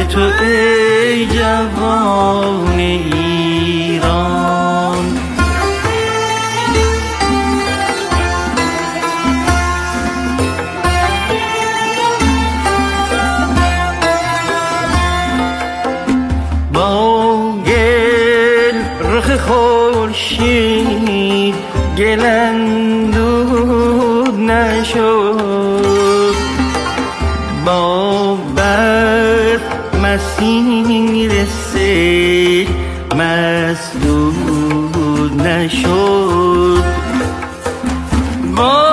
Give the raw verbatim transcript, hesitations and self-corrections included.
تو ای جوان ایران. با گل رخ خورشید گل اندود نشد، با برف مسیر سیل مسدود نشد. با